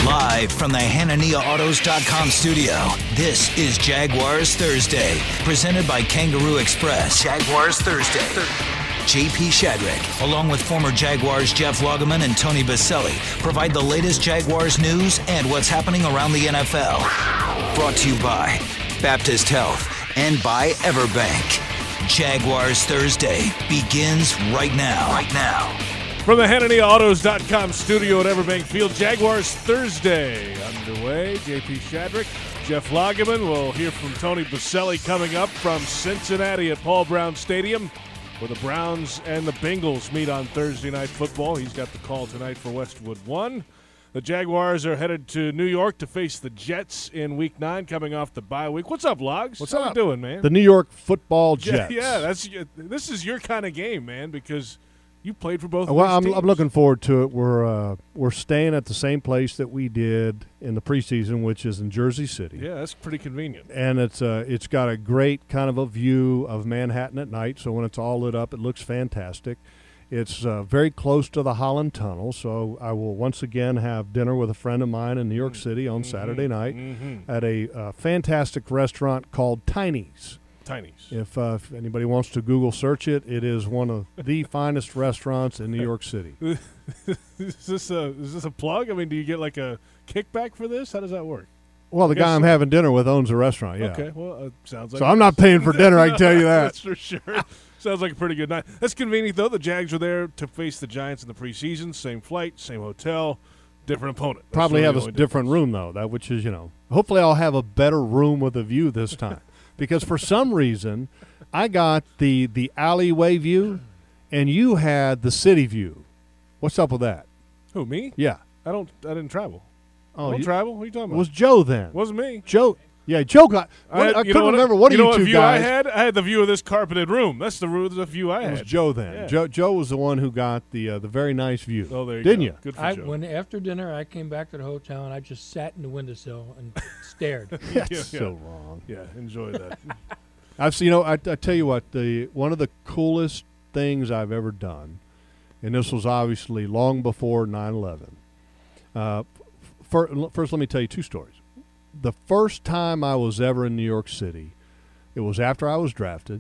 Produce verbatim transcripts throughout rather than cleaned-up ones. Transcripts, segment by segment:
Live from the Hanania Autos dot com studio, this is Jaguars Thursday, presented by Kangaroo Express. Jaguars Thursday. J P Shadrick, along with former Jaguars Jeff Lageman and Tony Baselli, provide the latest Jaguars news and what's happening around the N F L. Brought to you by Baptist Health and by Everbank. Jaguars Thursday begins right now. Right now. From the Hanania Autos dot com studio at Everbank Field, Jaguars Thursday underway. J P Shadrick, Jeff Lageman. We'll hear from Tony Baselli coming up from Cincinnati at Paul Brown Stadium, where the Browns and the Bengals meet on Thursday Night Football. He's got the call tonight for Westwood One. The Jaguars are headed to New York to face the Jets in Week Nine, coming off the bye week. What's up, Logs? What's How up? you doing, man? The New York Football Jets. Yeah, yeah, that's this is your kind of game, man, because you played for both. Well, of those I'm, teams. I'm looking forward to it. We're uh, we're staying at the same place that we did in the preseason, which is in Jersey City. Yeah, that's pretty convenient. And it's uh, it's got a great kind of a view of Manhattan at night. So when it's all lit up, it looks fantastic. It's uh, very close to the Holland Tunnel, so I will once again have dinner with a friend of mine in New York City on mm-hmm. Saturday night mm-hmm. at a uh, fantastic restaurant called Tiny's. Tiny's. If, uh, if anybody wants to Google search it, it is one of the finest restaurants in New York City. is this a is this a plug? I mean, do you get like a kickback for this? How does that work? Well, the Guess guy I'm so. having dinner with owns a restaurant, yeah. Okay, well, uh, sounds like So I'm not paying for dinner, I can tell you that. That's for sure. Sounds like a pretty good night. That's convenient, though. The Jags are there to face the Giants in the preseason. Same flight, same hotel, different opponent. That's Probably really have the a only different difference. room, though, that which is, you know. Hopefully I'll have a better room with a view this time. Because for some reason, I got the, the alleyway view, and you had the city view. What's up with that? Who, me? Yeah. I don't. I didn't travel. Oh, I don't you- travel? What are you talking It about? was Joe then. Wasn't me. Joe. Yeah, Joe got. I, What, had- I, you couldn't know what- remember. What you are know you what two view guys? I had? I had the view of this carpeted room. That's the, ru- the view I It was had. Joe then. Yeah. Joe, Joe was the one who got the uh, the very nice view. Oh, there you Didn't go. you? Good for I, Joe. when after dinner I came back to the hotel and I just sat in the windowsill and stared. That's Yeah, so yeah. wrong. yeah, enjoy that. I've seen, you know, I, I tell you what, the one of the coolest things I've ever done, and this was obviously long before nine eleven. Uh, fir- first, let me tell you two stories. The first time I was ever in New York City, it was after I was drafted,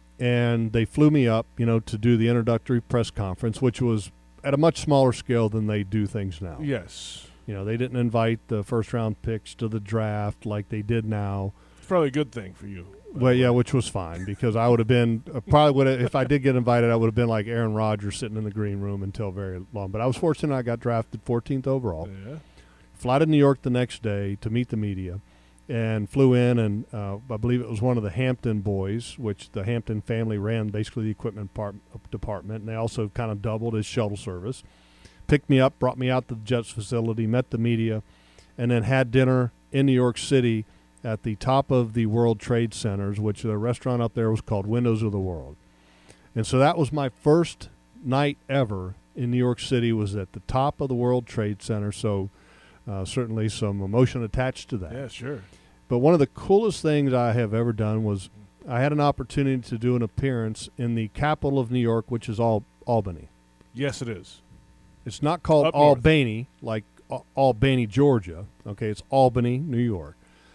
and they flew me up, you know, to do the introductory press conference, which was at a much smaller scale than they do things now. Yes. You know, they didn't invite the first-round picks to the draft like they did now. It's probably a good thing for you. Well, yeah, which was fine because I would have been uh, probably would have, if I did get invited, I would have been like Aaron Rodgers sitting in the green room until very long. But I was fortunate; I got drafted fourteenth overall. Yeah. Fly to New York the next day to meet the media, and flew in, and uh, I believe it was one of the Hampton boys, which the Hampton family ran basically the equipment part, department, and they also kind of doubled as shuttle service. Picked me up, brought me out to the Jets facility, met the media, and then had dinner in New York City at the top of the World Trade Centers, which the restaurant up there was called Windows of the World. And so that was my first night ever in New York City, was at the top of the World Trade Center. So uh, certainly some emotion attached to that. Yeah, sure. But one of the coolest things I have ever done was I had an opportunity to do an appearance in the capital of New York, which is Al- Albany. Yes, it is. It's not called Up north. Albany, like Al- Albany, Georgia. Okay, it's Albany, New York.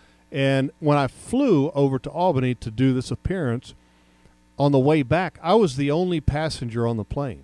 And when I flew over to Albany to do this appearance, on the way back, I was the only passenger on the plane.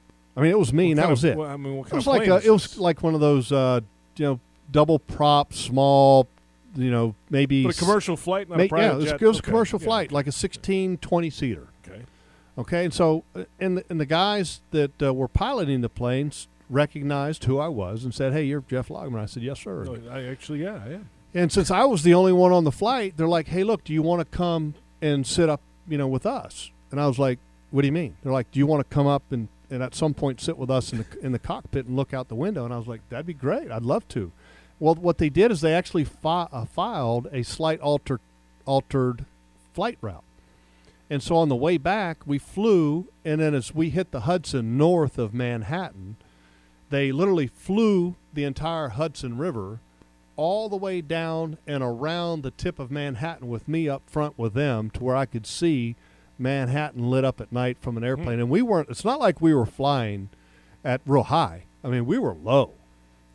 I mean, it was me, What and that kind was of- it. well, I mean, what It kind was of like plane a, is it was this? like one of those, uh, you know, double prop, small, you know, maybe But a commercial flight, not ma- a private yeah, it was, jet. it was Okay. a commercial Yeah, flight, okay. like a sixteen, twenty seater. Okay. Okay, and so uh, and the, and the guys that uh, were piloting the planes recognized who I was and said, "Hey, you're Jeff Lageman." I said, "Yes, sir." No, I actually, yeah, I am. And since I was the only one on the flight, they're like, "Hey, look, do you want to come and sit up, you know, with us?" And I was like, "What do you mean?" They're like, "Do you want to come up and, and at some point sit with us in the in the cockpit and look out the window?" And I was like, "That'd be great. I'd love to." Well, what they did is they actually fi- uh, filed a slight alter- altered flight route. And so on the way back, we flew, and then as we hit the Hudson north of Manhattan, they literally flew the entire Hudson River all the way down and around the tip of Manhattan with me up front with them to where I could see Manhattan lit up at night from an airplane. And we weren't, it's not like we were flying at real high. I mean, we were low.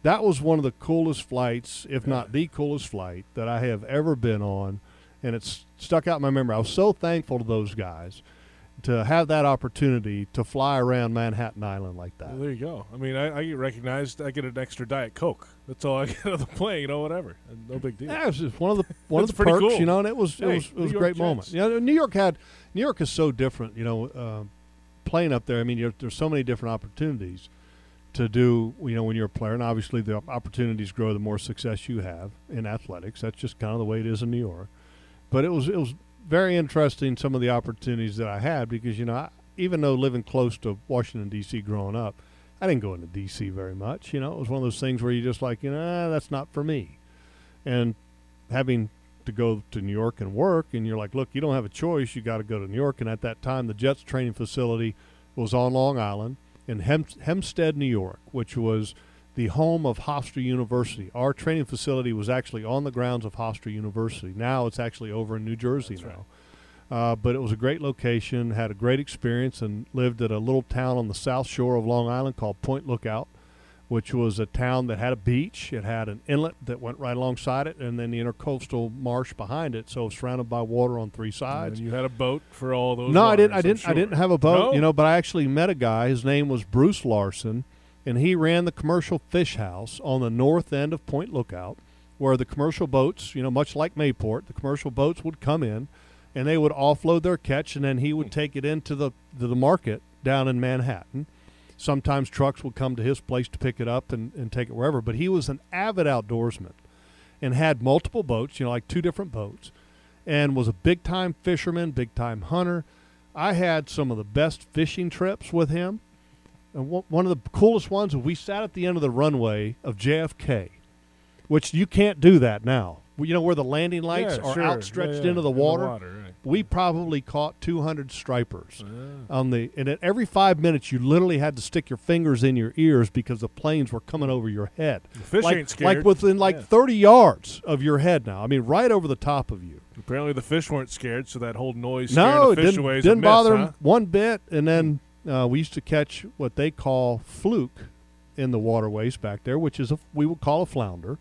that was one of the coolest flights, if Yeah. not the coolest flight that I have ever been on, and it's stuck out in my memory. I was so thankful to those guys to have that opportunity to fly around Manhattan Island like that. Well, there you go. I mean, I, I get recognized. I get an extra Diet Coke. That's all I get on the plane. You know, whatever. No big deal. Yeah, it was just one of the one of That's the pretty perks, cool. you know, and it was it Hey, was it New was a York great Jets. moment. You know, New York had New York is so different. You know, uh, playing up there. I mean, you're, there's so many different opportunities to do. You know, when you're a player, and obviously the opportunities grow the more success you have in athletics. That's just kind of the way it is in New York. But it was it was very interesting, some of the opportunities that I had, because you know, I, even though living close to Washington D C growing up, I didn't go into D C very much. You know, it was one of those things where you just like, you know, ah, that's not for me. And having to go to New York and work, and you're like, look, you don't have a choice. You got to go to New York. And at that time, the Jets training facility was on Long Island in Hem- Hempstead, New York, which was the home of Hofstra University. Our training facility was actually on the grounds of Hofstra University. Now it's actually over in New Jersey That's now. right. Uh, but it was a great location, had a great experience, and lived at a little town on the south shore of Long Island called Point Lookout, which was a town that had a beach. It had an inlet that went right alongside it, and then the intercoastal marsh behind it, so surrounded by water on three sides. And you had a boat for all those. No, I didn't. I waters, I'm didn't. I sure. didn't have a boat, No? you know. But I actually met a guy. His name was Bruce Larson, and he ran the commercial fish house on the north end of Point Lookout, where the commercial boats, you know, much like Mayport, the commercial boats would come in, and they would offload their catch, and then he would take it into the to the market down in Manhattan. Sometimes trucks would come to his place to pick it up and, and take it wherever. But he was an avid outdoorsman and had multiple boats, you know, like two different boats, and was a big-time fisherman, big-time hunter. I had some of the best fishing trips with him. And w- one of the coolest ones was we sat at the end of the runway of J F K, which you can't do that now. You know where the landing lights Yeah, are sure. outstretched Yeah, yeah. into the In water? right. We probably caught two hundred stripers Yeah. on the, and at every five minutes you literally had to stick your fingers in your ears because the planes were coming over your head. The fish like, ain't scared. like within like Yeah. thirty yards of your head now. I mean, right over the top of you. Apparently the fish weren't scared, so that whole noise scaring No, the it fish didn't, away is a didn't myth, bother huh? them one bit. And then uh, we used to catch what they call fluke in the waterways back there, which is a we would call a flounder.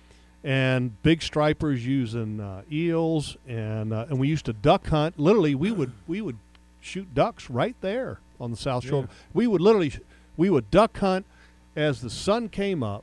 And big stripers using uh, eels, and uh, and we used to duck hunt. Literally, we would we would shoot ducks right there on the South Shore. Yeah. We would literally we would duck hunt as the sun came up,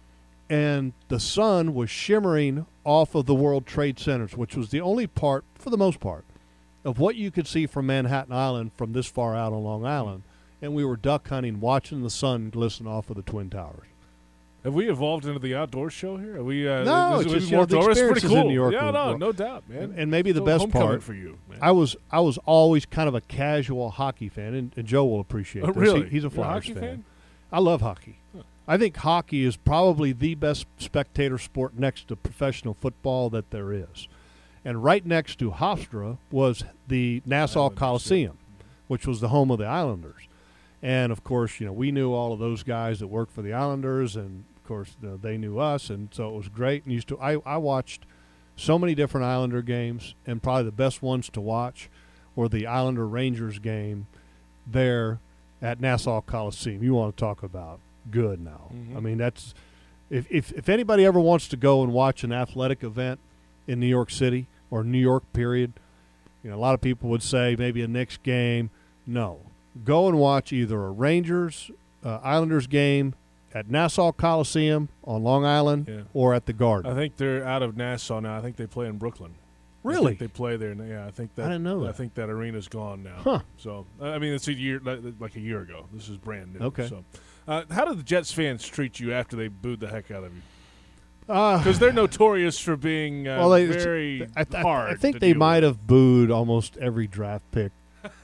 and the sun was shimmering off of the World Trade Centers, which was the only part, for the most part, of what you could see from Manhattan Island from this far out on Long Island. And we were duck hunting, watching the sun glisten off of the Twin Towers. Have we evolved into the outdoor show here? Are we? Uh, No, is, it's is just, it you more know, the outdoors? Pretty experiences cool. in New York Yeah, were- no, were- no doubt, man. And, and maybe the So best homecoming part, for you, man. I was I was always kind of a casual hockey fan, and, and Joe will appreciate Oh, this. really? He- he's a You're Flyers hockey fan. fan? I love hockey. Huh. I think hockey is probably the best spectator sport next to professional football that there is. And right next to Hofstra was the Nassau Islanders, Coliseum, which was the home of the Islanders. And, of course, you know, we knew all of those guys that worked for the Islanders, and, of course, you know, they knew us, and so it was great. And used to I, I watched so many different Islander games, and probably the best ones to watch were the Islander-Rangers game there at Nassau Coliseum. You want to talk about good now. Mhm. I mean, that's if, if if anybody ever wants to go and watch an athletic event in New York City or New York, period, you know, a lot of people would say maybe a Knicks game. No. Go and watch either a Rangers, uh, Islanders game at Nassau Coliseum on Long Island Yeah. or at the Garden. I think they're out of Nassau now. I think they play in Brooklyn. I Really? think they play there. now. Yeah, I think that. I didn't know I that. think that arena's gone now. Huh. So I mean, it's a year like, like a year ago. This is brand new. Okay. So, uh, how did the Jets fans treat you after they booed the heck out of you? Uh, Because they're notorious for being uh, well, they, very I, th- hard. I think to they deal might with. have booed almost every draft pick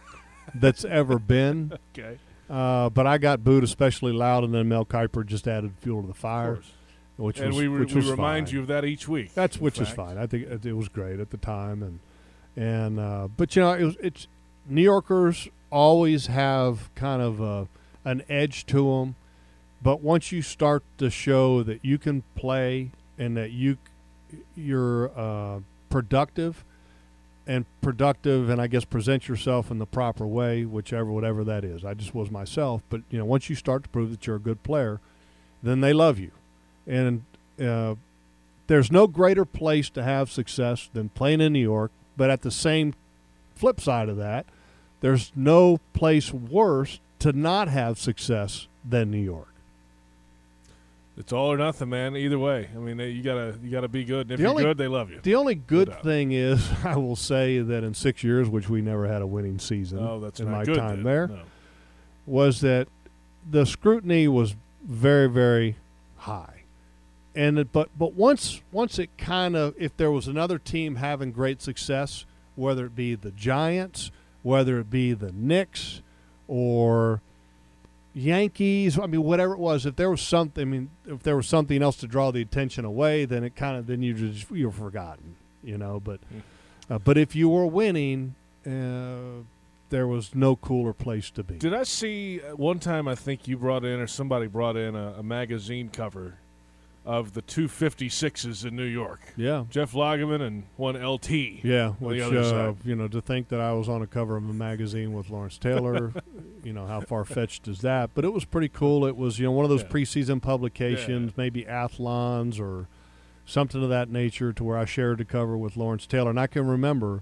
that's ever been. Okay. Uh, but I got booed especially loud, and then Mel Kiper just added fuel to the Of fire, course. which And was we, re- which we was remind fine. you of that each week. That's in which is fact. fine. I think it, it was great at the time, and and uh, but you know it was it's New Yorkers always have kind of a, an edge to them, but once you start to show that you can play and that you you're uh, productive and productive, and I guess present yourself in the proper way, whichever whatever that is. I just was myself, but you know once you start to prove that you're a good player, then they love you. And uh, there's no greater place to have success than playing in New York. But at the same flip side of that, there's no place worse to not have success than New York. It's all or nothing, man. Either way, I mean, you gotta you gotta be good. And if The you're only- good, they love you. The only good No doubt. thing is, I will say that in six years, which we never had a winning season Oh, that's in not my good. time then. there, No. was that the scrutiny was very, very high. And it, but but once once it kind of, if there was another team having great success, whether it be the Giants, whether it be the Knicks, or Yankees, I mean, whatever it was, if there was something, I mean, if there was something else to draw the attention away, then it kind of, then you just, you're forgotten, you know. But, uh, but if you were winning, uh, there was no cooler place to be. Did I see uh, one time? I think you brought in, or somebody brought in a, a magazine cover of the two fifty-sixes in New York. Yeah. Jeff Lageman and one L T. Yeah, on which, the other uh, side. you know, to think that I was on a cover of a magazine with Lawrence Taylor, you know, how far-fetched is that? But it was pretty cool. It was, you know, one of those Yeah. preseason publications, Yeah. maybe Athlons or something of that nature, to where I shared the cover with Lawrence Taylor. And I can remember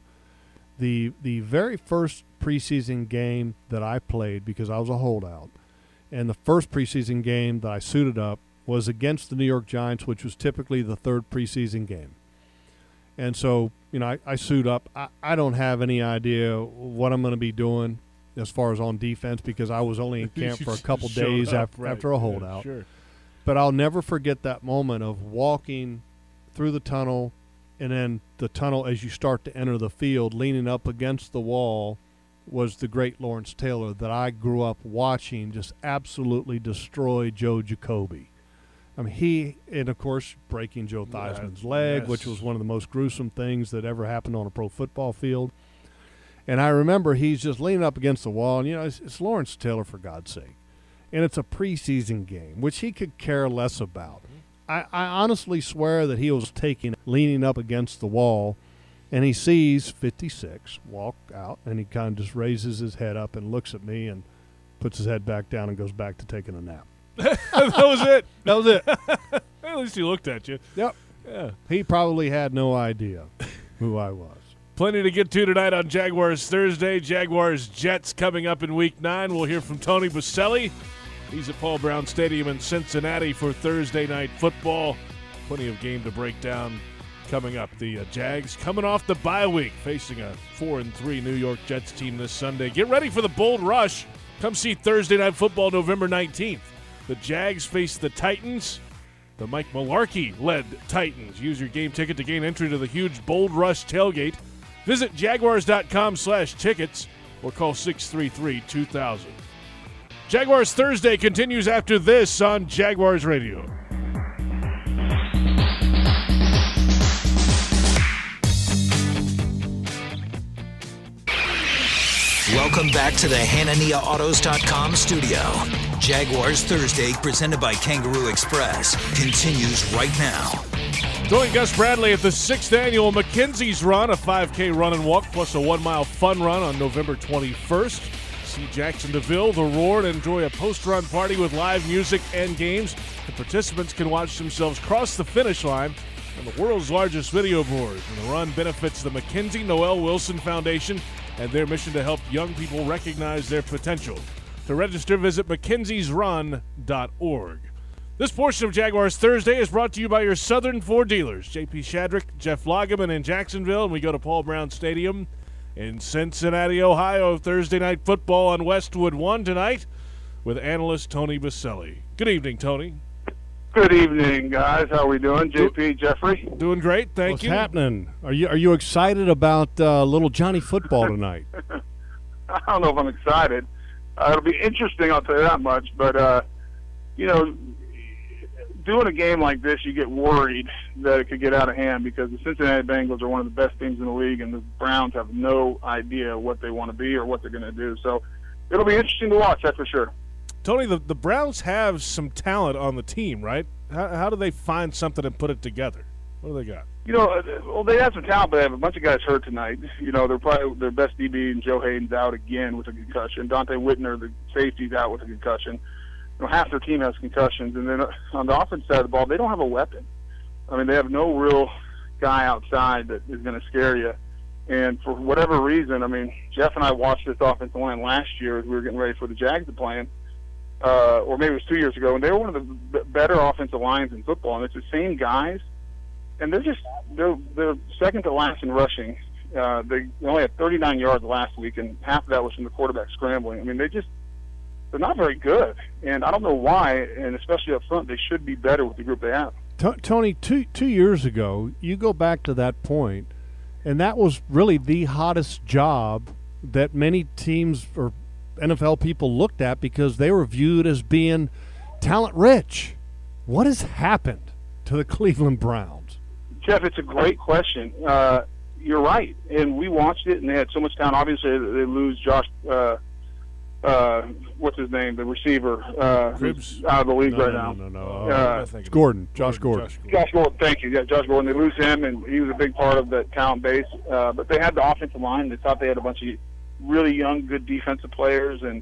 the the very first preseason game that I played, because I was a holdout, and the first preseason game that I suited up was against the New York Giants, which was typically the third preseason game. And so, you know, I, I suit up. I, I don't have any idea what I'm going to be doing as far as on defense, because I was only in camp You for a just couple showed days up, after, right. after a Yeah, holdout. sure. But I'll never forget that moment of walking through the tunnel, and then the tunnel as you start to enter the field, leaning up against the wall, was the great Lawrence Taylor that I grew up watching just absolutely destroy Joe Jacoby. I mean, he, and of course, breaking Joe Yeah, Theismann's leg, yes. which was one of the most gruesome things that ever happened on a pro football field. And I remember he's just leaning up against the wall, and, you know, it's, it's Lawrence Taylor, for God's sake. And it's a preseason game, which he could care less about. I, I honestly swear that he was taking, leaning up against the wall, and he sees fifty-six walk out, and he kind of just raises his head up and looks at me and puts his head back down and goes back to taking a nap. That was it. That was it. At least he looked at you. Yep. Yeah. He probably had no idea who I was. Plenty to get to tonight on Jaguars Thursday. Jaguars Jets coming up in Week Nine. We'll hear from Tony Boselli. He's at Paul Brown Stadium in Cincinnati for Thursday night football. Plenty of game to break down coming up. The uh, Jags coming off the bye week, facing a four and three New York Jets team this Sunday. Get ready for the bold rush. Come see Thursday night football November nineteenth. The Jags face the Titans. The Mike Mularkey-led Titans. Use your game ticket to gain entry to the huge Bold Rush tailgate. Visit jaguars.com slash tickets or call six three three, two thousand. Jaguars Thursday continues after this on Jaguars Radio. Welcome back to the Hanania Autos dot com studio. Jaguars Thursday, presented by Kangaroo Express, continues right now. Join Gus Bradley at the sixth annual McKenzie's Run, a five K run and walk plus a one-mile fun run on November twenty-first. See Jackson DeVille, the Roar, and enjoy a post-run party with live music and games. The participants can watch themselves cross the finish line on the world's largest video board. And the run benefits the Mackenzie Noel Wilson Foundation and their mission to help young people recognize their potential. To register, visit mackenzies run dot org. This portion of Jaguars Thursday is brought to you by your Southern Ford dealers, J P Shadrick, Jeff Lageman in Jacksonville, and we go to Paul Brown Stadium in Cincinnati, Ohio. Thursday night football on Westwood one tonight with analyst Tony Boselli. Good evening, Tony. Good evening, guys. How are we doing? J P, Jeffrey? Doing great, thank What's you. happening? Are you are you excited about uh, little Johnny football tonight? I don't know if I'm excited. Uh, it'll be interesting, I'll tell you that much. But, uh, you know, doing a game like this, you get worried that it could get out of hand because the Cincinnati Bengals are one of the best teams in the league, and the Browns have no idea what they want to be or what they're going to do. So it'll be interesting to watch, that's for sure. Tony, the, the Browns have some talent on the team, right? How, how do they find something and put it together? What do they got? You know, uh, well, they have some talent, but they have a bunch of guys hurt tonight. You know, they're probably their best D B, and Joe Hayden's out again with a concussion. Dante Whitner, the safety's out with a concussion. know, half their team has concussions, and then on the offense side of the ball, they don't have a weapon. I mean, they have no real guy outside that is going to scare you. And for whatever reason, I mean, Jeff and I watched this offensive line last year as we were getting ready for the Jags to play them, uh, or maybe it was two years ago, and they were one of the b- better offensive lines in football. And it's the same guys, and they're just they're they're second to last in rushing. Uh, they only had thirty-nine yards last week, and half of that was from the quarterback scrambling. I mean, they just they're not very good, and I don't know why. And especially up front, they should be better with the group they have. T- Tony, two two years ago, you go back to that point, and that was really the hottest job that many teams or N F L people looked at because they were viewed as being talent-rich. What has happened to the Cleveland Browns? Jeff, it's a great question. Uh, you're right, and we watched it, and they had so much talent. Obviously, they lose Josh. Uh, uh, what's his name? The receiver, uh, who's out of the league no, right no, now. No, no, no. Uh, It's Gordon, Josh Gordon. Josh Gordon. Josh Gordon, thank you. Yeah, Josh Gordon. They lose him, and he was a big part of the talent base. Uh, but they had the offensive line. They thought they had a bunch of really young, good defensive players, and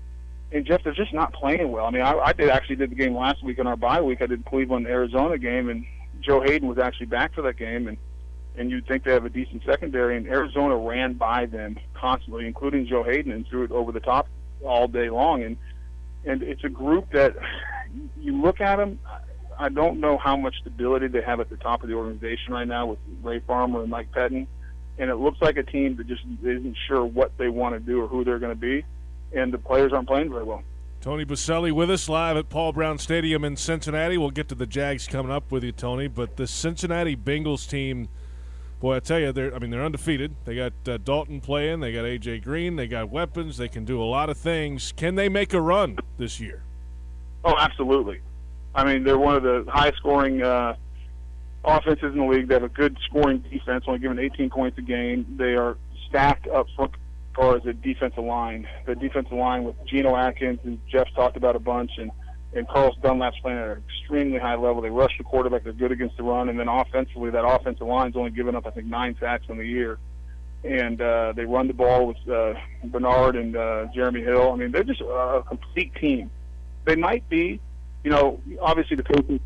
and Jeff, they're just not playing well. I mean, I, I did actually did the game last week on our bye week. I did the Cleveland Arizona game, and Joe Hayden was actually back for that game, and and you'd think they have a decent secondary, and Arizona ran by them constantly, including Joe Hayden, and threw it over the top all day long. And and it's a group that you look at them. I don't know how much stability they have at the top of the organization right now with Ray Farmer and Mike Pettin, and it looks like a team that just isn't sure what they want to do or who they're going to be, and the players aren't playing very well. Tony Boselli with us live at Paul Brown Stadium in Cincinnati. We'll get to the Jags coming up with you, Tony, but the Cincinnati Bengals team, boy, I tell you, they're I mean, they're undefeated. They got uh, Dalton playing. They got A J Green. They got weapons. They can do a lot of things. Can they make a run this year? Oh, absolutely. I mean, they're one of the highest-scoring uh, offenses in the league. They have a good scoring defense, only giving eighteen points a game. They are stacked up front as far as the defensive line. The defensive line with Geno Atkins, and Jeff's talked about a bunch, and, and Carlos Dunlap's playing at an extremely high level. They rush the quarterback. They're good against the run. And then offensively, that offensive line's only given up, I think, nine sacks in the year. And uh, they run the ball with uh, Bernard and uh, Jeremy Hill. I mean, they're just a complete team. They might be, you know, obviously the Patriots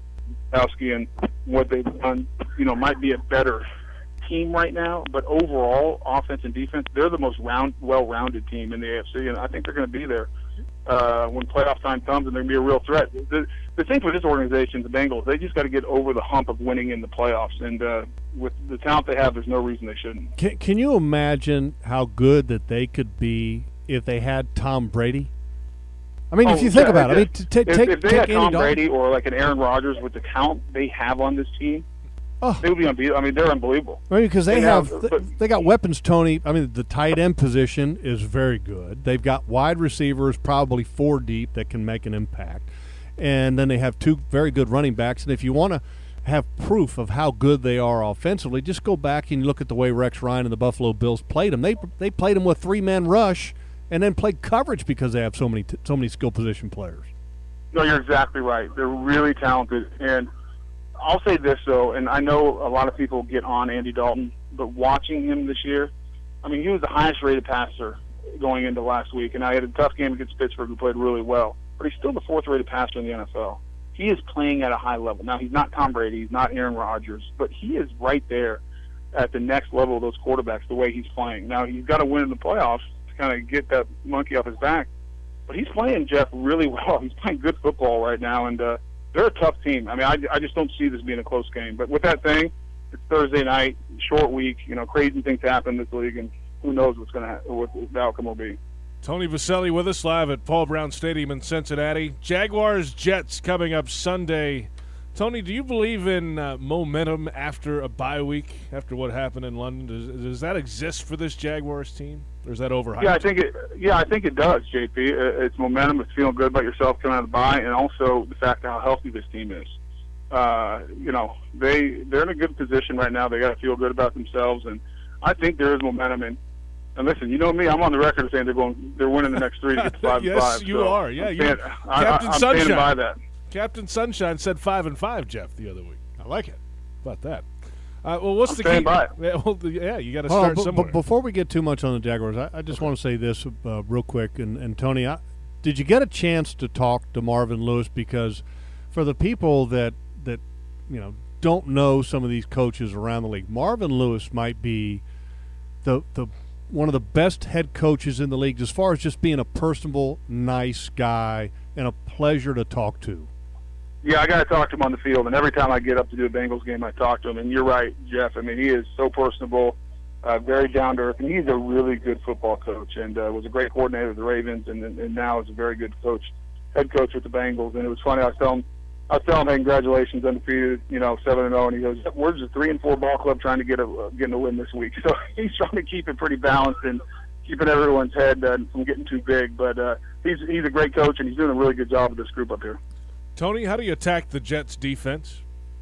and what they've done, you know, might be a better team right now. But overall, offense and defense, they're the most round, well-rounded team in the A F C, and I think they're going to be there uh, when playoff time comes, and they're going to be a real threat. The, the thing with this organization, the Bengals, they just got to get over the hump of winning in the playoffs, and uh, with the talent they have, there's no reason they shouldn't. Can, can you imagine how good that they could be if they had Tom Brady? I mean, Oh, if you think yeah, about it, I mean, if- t- take If, take if they take had Andy Tom Dalton. Brady or like an Aaron Rodgers with the talent they have on this team, Oh. they would be unbeatable. I mean, they're unbelievable. I mean, because they, They have, have- th- but- they got weapons, Tony. I mean, the tight end position is very good. They've got wide receivers, probably four deep, that can make an impact, and then they have two very good running backs. And if you want to have proof of how good they are offensively, just go back and look at the way Rex Ryan and the Buffalo Bills played them. They they played them with three man rush, and then played coverage because they have so many t- so many skill position players. No, you're exactly right. They're really talented. And I'll say this, though, and I know a lot of people get on Andy Dalton, but watching him this year, I mean, he was the highest-rated passer going into last week, and I had a tough game against Pittsburgh, who played really well. But he's still the fourth-rated passer in the N F L. He is playing at a high level. Now, he's not Tom Brady. He's not Aaron Rodgers. But he is right there at the next level of those quarterbacks, the way he's playing. Now, he's got to win in the playoffs to kind of get that monkey off his back. But he's playing, Jeff, really well. He's playing good football right now, and uh, they're a tough team. I mean, I, I just don't see this being a close game. But with that saying, it's Thursday night, short week. You know, crazy things happen in this league, and who knows what's going to ha- what the outcome will be. Tony Boselli with us live at Paul Brown Stadium in Cincinnati. Jaguars Jets coming up Sunday. Tony, do you believe in uh, momentum after a bye week, after what happened in London? Does, does that exist for this Jaguars team, or is that overhyped? Yeah, I think it. Yeah, I think it does, J P. Uh, It's momentum. It's feeling good about yourself coming out of the bye, and also the fact of how healthy this team is. Uh, you know, they they're in a good position right now. They got to feel good about themselves, and I think there is momentum. And and listen, you know me, I'm on the record saying they're going, they're winning the next three to get to five Yes, and five. you so are. Yeah, I'm you- stand- I, Captain I, I'm Sunshine. standing by that. Captain Sunshine said five and five, Jeff, the other week. I like it. How about that? Uh, well, what's I'm the staying key? by it. Yeah, well, the- yeah, you got to Hold on, start but- somewhere. but before we get too much on the Jaguars, I, I just want to say this uh, real quick. And, and Tony, I, did you get a chance to talk to Marvin Lewis? Because for the people that that you know don't know some of these coaches around the league, Marvin Lewis might be the the one of the best head coaches in the league as far as just being a personable, nice guy and a pleasure to talk to. Yeah, I got to talk to him on the field, and every time I get up to do a Bengals game, I talk to him. And you're right, Jeff. I mean, he is so personable, uh, very down to earth, and he's a really good football coach. And uh, was a great coordinator with the Ravens, and and now is a very good coach, head coach with the Bengals. And it was funny. I was telling him, I was telling him, hey, congratulations, undefeated, you know, seven and zero. And he goes, "We're just a three and four ball club trying to get a uh, getting a win this week." So he's trying to keep it pretty balanced and keeping everyone's head uh, from getting too big. But uh, he's he's a great coach, and he's doing a really good job with this group up here. Tony, how do you attack the Jets' defense?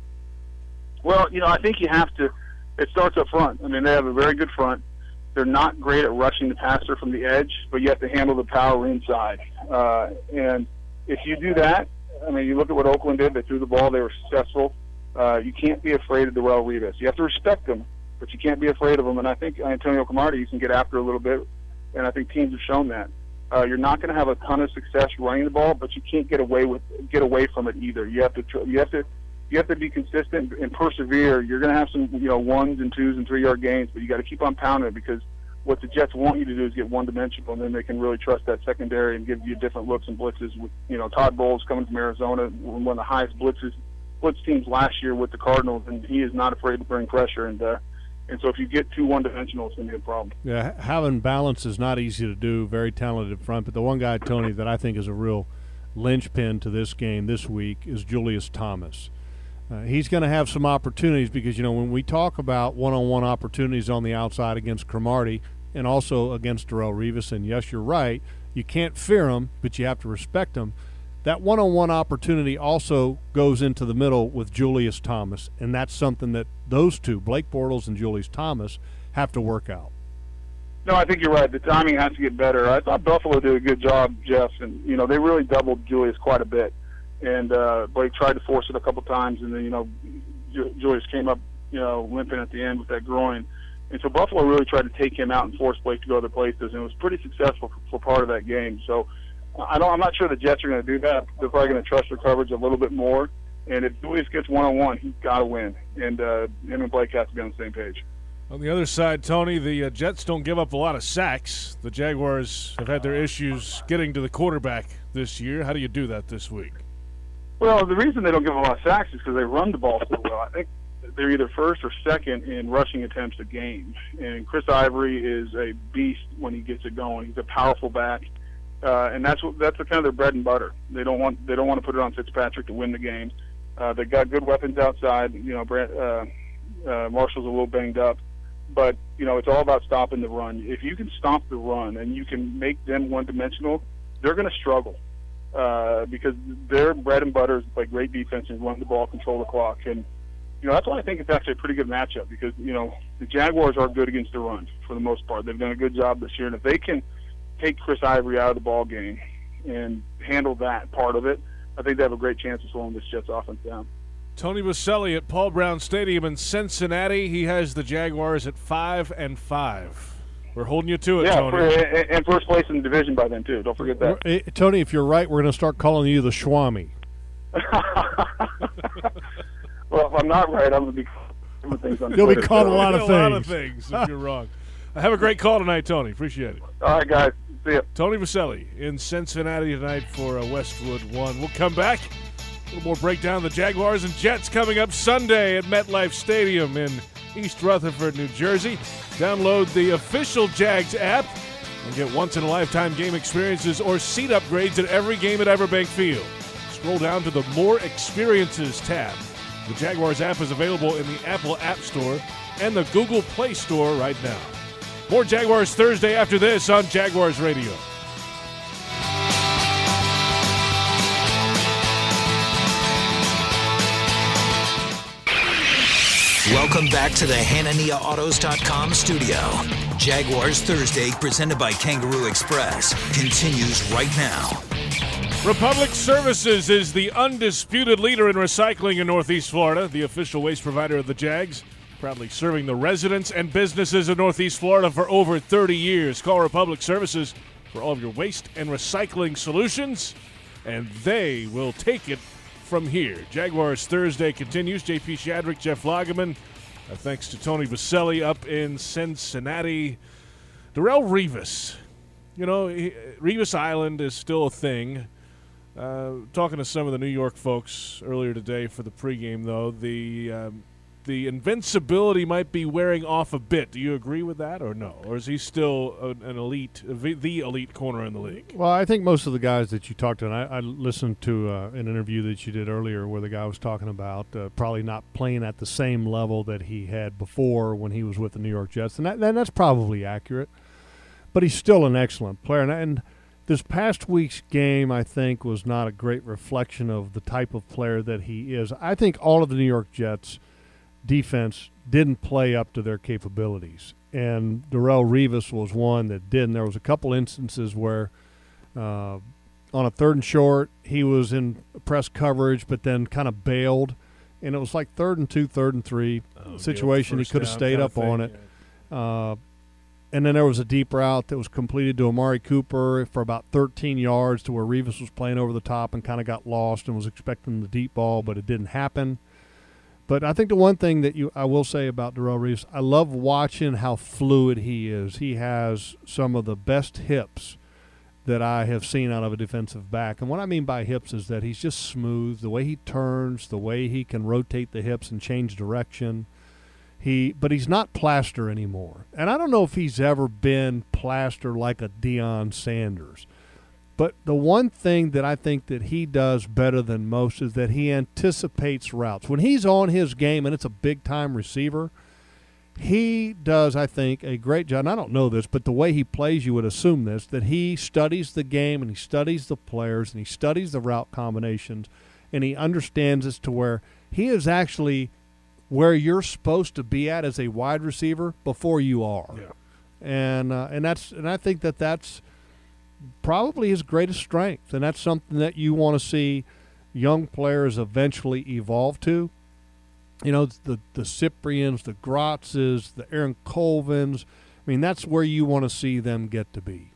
Well, you know, I think you have to – it starts up front. I mean, they have a very good front. They're not great at rushing the passer from the edge, but you have to handle the power inside. Uh, and if you do that, I mean, you look at what Oakland did. They threw the ball. They were successful. Uh, you can't be afraid of Darrelle Revis. You have to respect him, but you can't be afraid of him. And I think Antonio Cromartie, you can get after a little bit, and I think teams have shown that. Uh, you're not going to have a ton of success running the ball, but you can't get away with get away from it either. You have to tr- you have to you have to be consistent and persevere. You're going to have some you know ones and twos and three yard gains, but you got to keep on pounding it, because what the Jets want you to do is get one dimensional, and then they can really trust that secondary and give you different looks and blitzes. With you know Todd Bowles coming from Arizona, one of the highest blitzes blitz teams last year with the Cardinals, and he is not afraid to bring pressure. And uh, And so if you get too one-dimensional, it's going to be a problem. Yeah, having balance is not easy to do. Very talented front. But the one guy, Tony, that I think is a real linchpin to this game this week is Julius Thomas. Uh, he's going to have some opportunities because, you know, when we talk about one-on-one opportunities on the outside against Cromartie and also against Darrelle Revis, and yes, you're right, you can't fear him, but you have to respect him. That one-on-one opportunity also goes into the middle with Julius Thomas, and that's something that those two, Blake Bortles and Julius Thomas, have to work out. No, I think you're right. The timing has to get better. I thought Buffalo did a good job, Jeff, and, you know, they really doubled Julius quite a bit. And uh, Blake tried to force it a couple times, and then, you know, Julius came up, you know, limping at the end with that groin. And so Buffalo really tried to take him out and force Blake to go other places, and it was pretty successful for, for part of that game. So I don't, I'm not sure the Jets are going to do that. They're probably going to trust their coverage a little bit more. And if Julius gets one-on-one, he's got to win. And uh, him and Blake have to be on the same page. On the other side, Tony, the uh, Jets don't give up a lot of sacks. The Jaguars have had their issues getting to the quarterback this year. How do you do that this week? Well, the reason they don't give a lot of sacks is because they run the ball so well. I think they're either first or second in rushing attempts a game. And Chris Ivory is a beast when he gets it going. He's a powerful back. Uh, and that's what, that's the kind of their bread and butter. They don't want they don't want to put it on Fitzpatrick to win the game. Uh, they got good weapons outside. You know, Brent, uh, uh, Marshall's a little banged up, but you know it's all about stopping the run. If you can stop the run and you can make them one-dimensional, they're going to struggle uh, because their bread and butter is play great defense and run the ball, control the clock, and you know that's why I think it's actually a pretty good matchup because you know the Jaguars are good against the run for the most part. They've done a good job this year, and if they can take Chris Ivory out of the ball game and handle that part of it, I think they have a great chance of slowing this Jets offense down. Tony Boselli at Paul Brown Stadium in Cincinnati. He has the Jaguars at five and five. We're holding you to it, yeah, Tony. For, and first place in the division by then too. Don't forget that. Hey, Tony, if you're right, we're going to start calling you the Schwami. Well, if I'm not right, I'm going to be calling things on You'll Twitter, be called so. a lot of a things. lot of things if you're wrong. Have a great call tonight, Tony. Appreciate it. All right, guys. See ya. Tony Boselli in Cincinnati tonight for uh, Westwood one. We'll come back. A little more breakdown of the Jaguars and Jets coming up Sunday at MetLife Stadium in East Rutherford, New Jersey. Download the official Jags app and get once-in-a-lifetime game experiences or seat upgrades at every game at Everbank Field. Scroll down to the More Experiences tab. The Jaguars app is available in the Apple App Store and the Google Play Store right now. More Jaguars Thursday after this on Jaguars Radio. Welcome back to the Hanania Autos dot com studio. Jaguars Thursday, presented by Kangaroo Express, continues right now. Republic Services is the undisputed leader in recycling in Northeast Florida, the official waste provider of the Jags. Proudly serving the residents and businesses of Northeast Florida for over thirty years. Call Republic Services, for all of your waste and recycling solutions, and they will take it from here. Jaguars Thursday continues. J P Shadrick, Jeff Lageman. Uh, thanks to Tony Baselli up in Cincinnati. Darrelle Revis. You know, he, Revis Island is still a thing. Uh, talking to some of the New York folks earlier today for the pregame, though, the um, the invincibility might be wearing off a bit. Do you agree with that or no? Or is he still an, an elite, the elite corner in the league? Well, I think most of the guys that you talked to, and I, I listened to uh, an interview that you did earlier where the guy was talking about uh, probably not playing at the same level that he had before when he was with the New York Jets, and, that, and that's probably accurate. But he's still an excellent player. And, and this past week's game, I think, was not a great reflection of the type of player that he is. I think all of the New York Jets' defense didn't play up to their capabilities. And Darrelle Revis was one that did. And there was a couple instances where uh, on a third and short, he was in press coverage but then kind of bailed. And it was like third and two, third and three oh, situation. He could have stayed up on it. Yeah. Uh, and then there was a deep route that was completed to Amari Cooper for about thirteen yards to where Revis was playing over the top and kind of got lost and was expecting the deep ball, but it didn't happen. But I think the one thing that you I will say about Darrelle Revis, I love watching how fluid he is. He has some of the best hips that I have seen out of a defensive back. And what I mean by hips is that he's just smooth, the way he turns, the way he can rotate the hips and change direction. He, but he's not plaster anymore. And I don't know if he's ever been plaster like a Deion Sanders. But the one thing that I think that he does better than most is that he anticipates routes. When he's on his game and it's a big-time receiver, he does, I think, a great job. And I don't know this, but the way he plays, you would assume this, that he studies the game and he studies the players and he studies the route combinations and he understands as to where he is actually – where you're supposed to be at as a wide receiver before you are. Yeah. And uh, and that's and I think that that's probably his greatest strength, and that's something that you want to see young players eventually evolve to. You know, the the Cyprians, the Grotzes, the Aaron Colvins. I mean, that's where you want to see them get to be.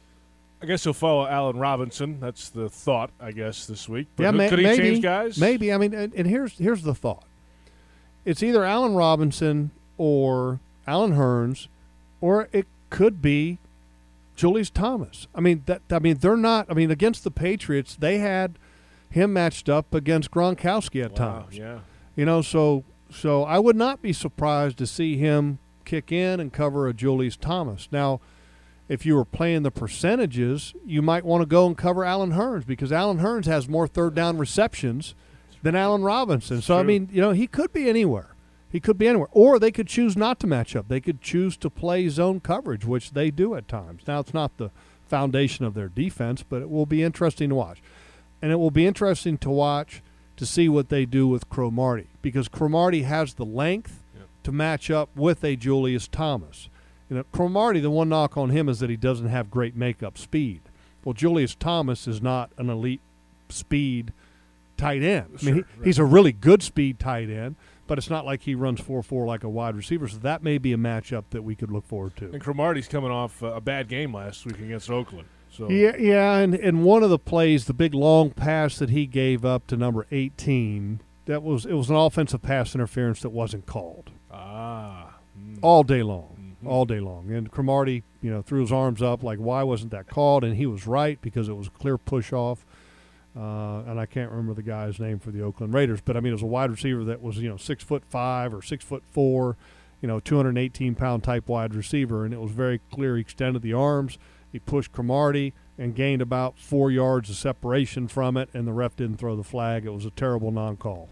I guess he'll follow Allen Robinson. That's the thought, I guess, this week. But yeah, who, ma- could he maybe, change guys? Maybe. I mean, and, and here's here's the thought. It's either Allen Robinson or Allen Hurns, or it could be Julius Thomas. I mean, that. I mean, they're not. I mean, against the Patriots, they had him matched up against Gronkowski at Wow, times. yeah. You know, so so I would not be surprised to see him kick in and cover a Julius Thomas. Now, if you were playing the percentages, you might want to go and cover Allen Hurns because Allen Hurns has more third down receptions than Allen Robinson. So, true. I mean, you know, he could be anywhere. He could be anywhere. Or they could choose not to match up. They could choose to play zone coverage, which they do at times. Now, it's not the foundation of their defense, but it will be interesting to watch. And it will be interesting to watch to see what they do with Cromartie because Cromartie has the length Yep. to match up with a Julius Thomas. You know, Cromartie, the one knock on him is that he doesn't have great makeup speed. Well, Julius Thomas is not an elite speed tight end. I mean, Sure, he, right. he's a really good speed tight end, but it's not like he runs four four like a wide receiver. So that may be a matchup that we could look forward to. And Cromartie's coming off uh, a bad game last week against Oakland. So Yeah, yeah, and, and one of the plays, the big long pass that he gave up to number eighteen, that was it was an offensive pass interference that wasn't called Ah. Mm. all day long, Mhm. all day long. And Cromartie, you know, threw his arms up like, why wasn't that called? And he was right because it was a clear push off. Uh, and I can't remember the guy's name for the Oakland Raiders, but I mean, it was a wide receiver that was, you know, six foot five or six foot four, you know, two hundred eighteen pound type wide receiver, and it was very clear he extended the arms. He pushed Cromartie and gained about four yards of separation from it, and the ref didn't throw the flag. It was a terrible non-call.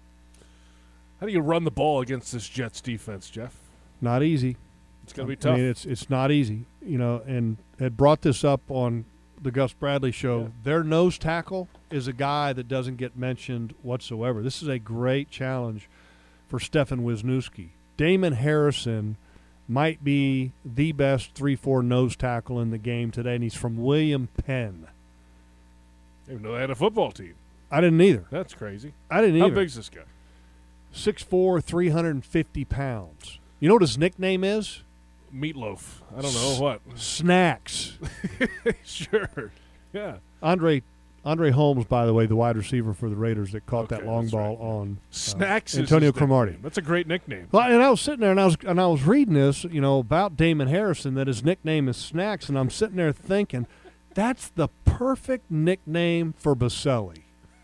How do you run the ball against this Jets defense, Jeff? Not easy. It's going to be tough. I mean, it's it's not easy, you know. And had brought this up on the Gus Bradley show. Yeah. Their nose tackle is a guy that doesn't get mentioned whatsoever. This is a great challenge for Stefan Wisniewski. Damon Harrison might be the best three four nose tackle in the game today, and he's from William Penn. I didn't know they had a football team. I didn't either. That's crazy. I didn't How either. big's this guy? six four, three hundred fifty pounds. You know what his nickname is? meatloaf. I don't know what. Snacks. Sure. Yeah. Andre Andre Holmes, by the way, the wide receiver for the Raiders that caught Okay, that long that's ball right. on uh, Snacks. Antonio is his Cromartie. nickname. That's a great nickname. Well, and I was sitting there and I was and I was reading this, you know, about Damon Harrison that his nickname is Snacks, and I'm sitting there thinking, that's the perfect nickname for Baselli.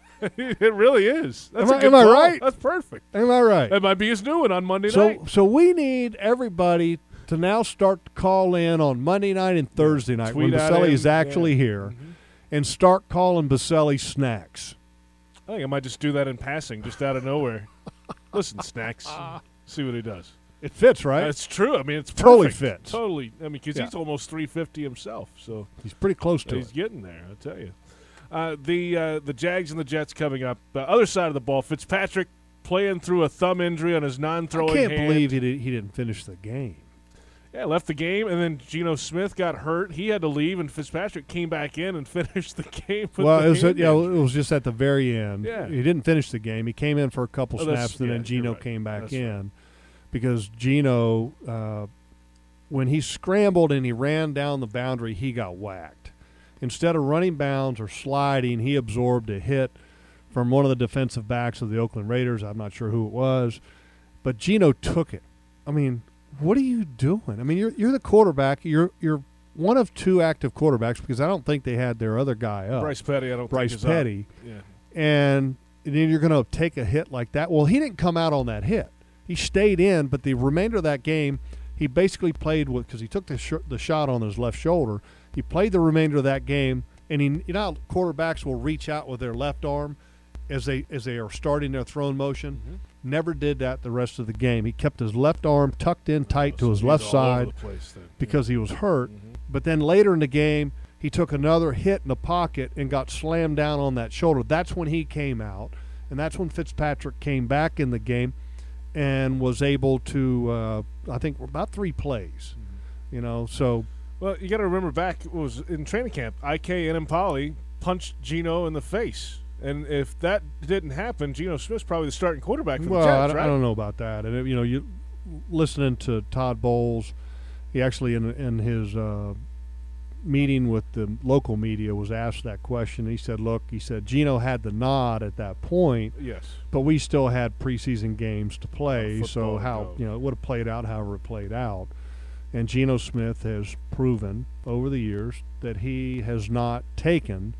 It really is. That's Am a I- good am I call. right? That's perfect. Am I right? That might be his new one on Monday So, night. so we need everybody to now start to call in on Monday night and Thursday night Tweet when at Baselli him. is actually Yeah. here, Mhm. and start calling Baselli Snacks. I think I might just do that in passing, just out of nowhere. Listen, Snacks. See what he does. It fits, right? That's true. I mean, it's perfect. Totally fits. Totally. I mean, because Yeah. he's almost three fifty himself, so He's pretty close to he's it. getting there. I tell you. Uh, the uh, the Jags and the Jets coming up. The other side of the ball, Fitzpatrick playing through a thumb injury on his I non-throwing can't hand. believe he, did, he didn't finish the game. Yeah, left the game, and then Geno Smith got hurt. He had to leave, and Fitzpatrick came back in and finished the game. With Well, the it was, hand yeah, injury. it was just at the very end. Yeah. He didn't finish the game. He came in for a couple Oh, that's- snaps, and yeah, then Geno you're right. came back That's in right. because Geno, uh, when he scrambled and he ran down the boundary, he got whacked. Instead of running bounds or sliding, he absorbed a hit from one of the defensive backs of the Oakland Raiders. I'm not sure who it was, but Geno took it. I mean, what are you doing? I mean, you're you're the quarterback. You're you're one of two active quarterbacks because I don't think they had their other guy up. Bryce Petty, I don't Bryce think is up. Petty. Yeah. And then you're going to take a hit like that. Well, he didn't come out on that hit. He stayed in, but the remainder of that game, he basically played with because he took the sh- the shot on his left shoulder. He played the remainder of that game, and he, you know, how quarterbacks will reach out with their left arm as they as they are starting their thrown motion. Mhm. Never did that the rest of the game. He kept his left arm tucked in tight So to his he's left all over side the place then. because he was hurt. Mhm. But then later in the game, he took another hit in the pocket and got slammed down on that shoulder. That's when he came out, and that's when Fitzpatrick came back in the game and was able to, uh, I think, about three plays. You know, so Well, you got to remember back it was in training camp. I K and Impali punched Geno in the face, and if that didn't happen, Geno Smith's probably the starting quarterback for well, the I, Jets, don't- right? I don't know about that. And you know, you listening to Todd Bowles, he actually in in his uh, meeting with the local media was asked that question. He said, "Look," he said, "Geno had the nod at that point, Yes. but we still had preseason games to play, Oh, so football, how no. you know it would have played out however it played out." And Geno Smith has proven over the years that he has not taken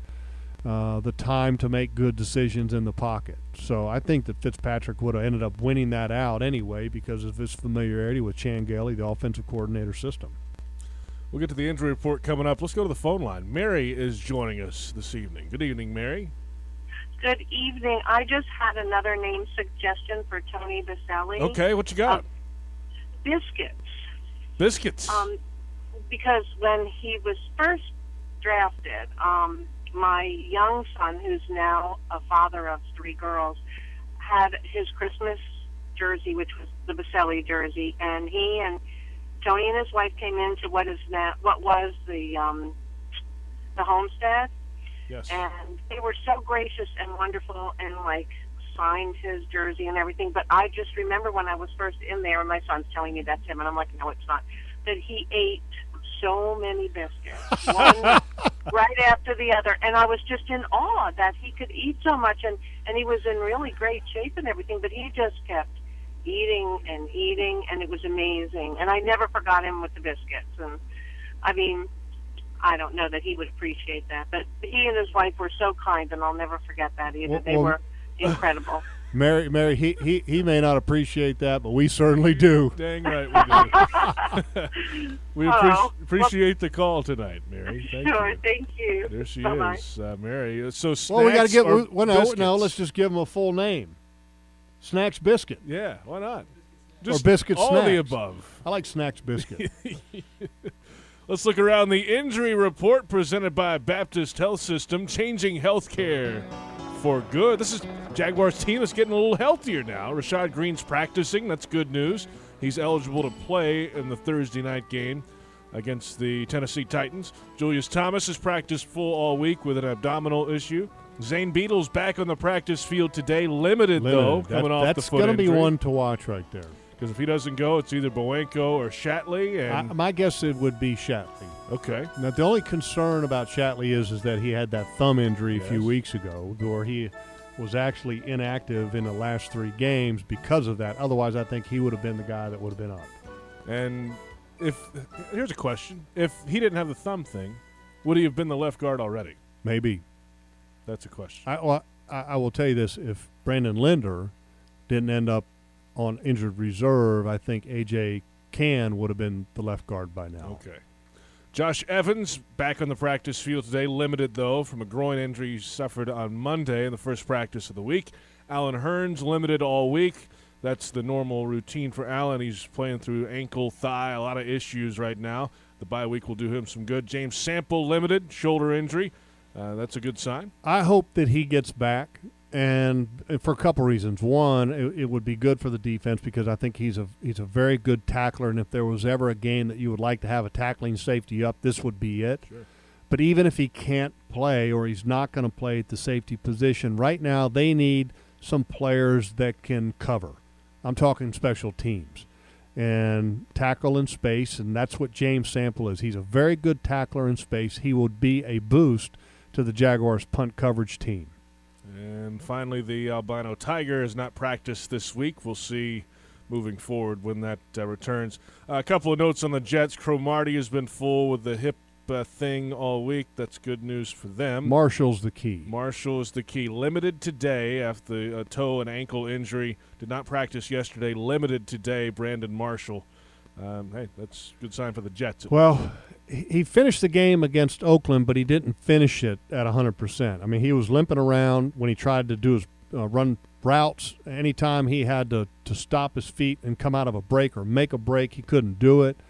uh, the time to make good decisions in the pocket. So I think that Fitzpatrick would have ended up winning that out anyway because of his familiarity with Chan Gailey, the offensive coordinator system. We'll get to the injury report coming up. Let's go to the phone line. Mary is joining us this evening. Good evening, Mary. Good evening. I just had another name suggestion for Tony Baselli. Okay, what you got? Um, Biscuits. Biscuits. Um, because when he was first drafted, um, my young son, who's now a father of three girls, had his Christmas jersey, which was the Baselli jersey, and he and Tony and his wife came into what is now what was the um, the homestead. yes. And they were so gracious and wonderful and, like, signed his jersey and everything. But I just remember when I was first in there, and my son's telling me that's him, and I'm like, no, it's not, that he ate so many biscuits, one right after the other. And I was just in awe that he could eat so much, and, and he was in really great shape and everything, but he just kept eating and eating, and it was amazing. And I never forgot him with the biscuits. And, I mean, I don't know that he would appreciate that, but he and his wife were so kind, and I'll never forget that either. Well, they well, were incredible. Mary, Mary, he, he, he may not appreciate that, but we certainly do. Dang right we do. we Oh, appreci- appreciate the call tonight, Mary. Thank Sure, you. thank you. There she Bye-bye. is, uh, Mary. Uh, So snacks Well, we got to give. or Well, no, no. biscuits? Let's just give him a full name. Snacks Biscuit. Yeah, why not? Or biscuit all the snacks. above. I like Snacks Biscuit. Let's look around the injury report presented by Baptist Health System, changing healthcare for good. This is Jaguars team is getting a little healthier now. Rashad Green's practicing. That's good news. He's eligible to play in the Thursday night game against the Tennessee Titans. Julius Thomas has practiced full all week with an abdominal issue. Zane Beadle's back on the practice field today, limited, though, That- coming off the that's foot gonna be injury. one to watch right there. Because if he doesn't go, it's either Bowenko or Shatley. And I, my guess it would be Shatley. okay, Now, the only concern about Shatley is is that he had that thumb injury a few Yes. weeks ago, where he was actually inactive in the last three games because of that. Otherwise, I think he would have been the guy that would have been up. and if here's a question: if he didn't have the thumb thing, would he have been the left guard already? Maybe. That's a question. I, well, I, I will tell you this: if Brandon Linder didn't end up on injured reserve, I think A J Can would have been the left guard by now. Okay. Josh Evans back on the practice field today, limited though from a groin injury he suffered on Monday in the first practice of the week. Alan Hearns limited all week. That's the normal routine for Alan. He's playing through ankle, thigh, a lot of issues right now. The bye week will do him some good. James Sample limited, shoulder injury. Uh, that's a good sign. I hope that he gets back, and for a couple reasons. One, it, it would be good for the defense because I think he's a he's a very good tackler, and if there was ever a game that you would like to have a tackling safety up, this would be it. Sure. But even if he can't play or he's not going to play at the safety position, right now they need some players that can cover. I'm talking special teams and tackle in space, and that's what James Sample is. He's a very good tackler in space. He would be a boost to the Jaguars' punt coverage team. And finally, the albino tiger has not practiced this week. We'll see moving forward when that uh, returns. Uh, a couple of notes on the Jets. Cromartie has been full with the hip uh, thing all week. That's good news for them. Marshall's the key. Marshall is the key. Limited today after a toe and ankle injury. Did not practice yesterday. Limited today, Brandon Marshall. Um, hey, that's a good sign for the Jets. Well, he he finished the game against Oakland, but he didn't finish it at one hundred percent. I mean, he was limping around when he tried to do his uh, run routes. Anytime he had to, to stop his feet and come out of a break or make a break, he couldn't do it.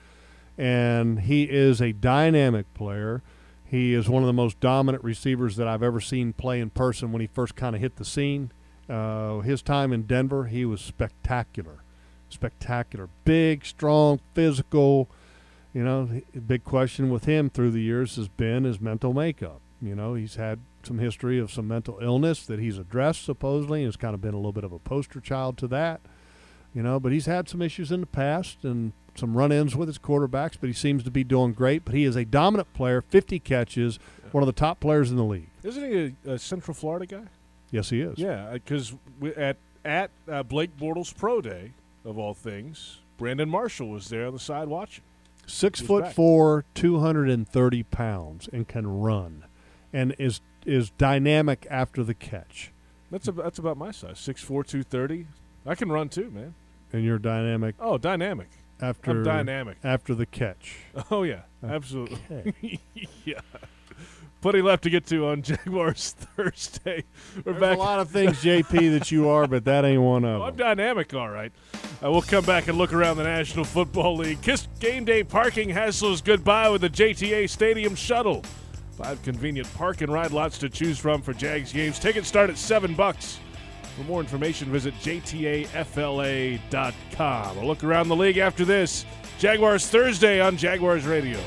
And he is a dynamic player. He is one of the most dominant receivers that I've ever seen play in person when he first kind of hit the scene. Uh, his time in Denver, he was spectacular. Spectacular. Big, strong, physical. You know, the big question with him through the years has been his mental makeup. You know, he's had some history of some mental illness that he's addressed, supposedly, and has kind of been a little bit of a poster child to that. You know, but he's had some issues in the past and some run-ins with his quarterbacks, but he seems to be doing great. But he is a dominant player, fifty catches, one of the top players in the league. Isn't he a, a Central Florida guy? Yes, he is. Yeah, because at at uh, Blake Bortles' Pro Day, of all things, Brandon Marshall was there on the side watching. Six He's foot back. four, two hundred thirty pounds, and can run, and is is dynamic after the catch. That's a, that's about my size, six four, two thirty. I can run too, man. And you're dynamic Oh, dynamic. after I'm dynamic. after the catch. Oh, yeah, absolutely. Okay. Yeah. Plenty left to get to on Jaguars Thursday. We're There's back. a lot of things, J P, that you are, but that ain't one of Oh, I'm them. dynamic, all right. Uh, we'll come back and look around the National Football League. Kiss Game Day parking hassles goodbye with the J T A Stadium Shuttle. Five convenient park and ride lots to choose from for Jags games. Tickets start at seven bucks. For more information, visit J T A F L A dot com. We'll look around the league after this. Jaguars Thursday on Jaguars Radio.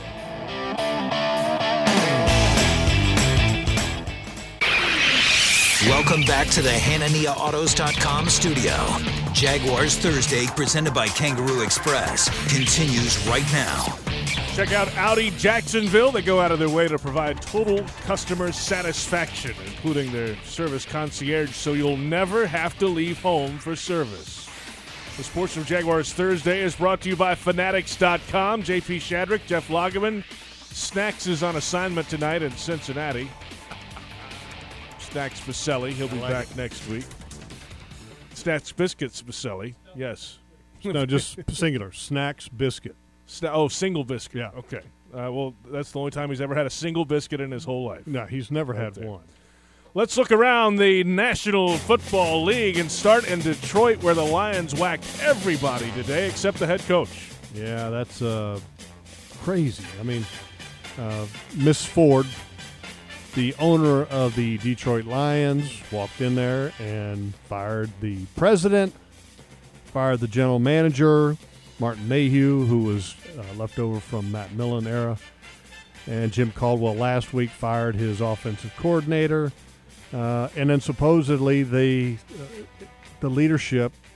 Welcome back to the Hanania Autos dot com studio. Jaguars Thursday, presented by Kangaroo Express, continues right now. Check out Audi Jacksonville. They go out of their way to provide total customer satisfaction, including their service concierge, so you'll never have to leave home for service. This portion of Jaguars Thursday is brought to you by Fanatics dot com. J P Shadrick, Jeff Lagerman. Snacks is on assignment tonight in Cincinnati. Snacks Baselli. He'll be like back next week. Snacks Biscuits Baselli. Yes. No, just singular. Snacks, biscuit. Sna- oh, single biscuit. Yeah. Okay. Uh, well, that's the only time he's ever had a single biscuit in his whole life. No, he's never had there. one. Let's look around the National Football League and start in Detroit, where the Lions whacked everybody today except the head coach. Yeah, that's uh, crazy. I mean, uh, Miss Ford, the owner of the Detroit Lions, walked in there and fired the president, fired the general manager, Martin Mayhew, who was uh, left over from Matt Millen era, and Jim Caldwell last week fired his offensive coordinator. Uh, and then supposedly the uh, the leadership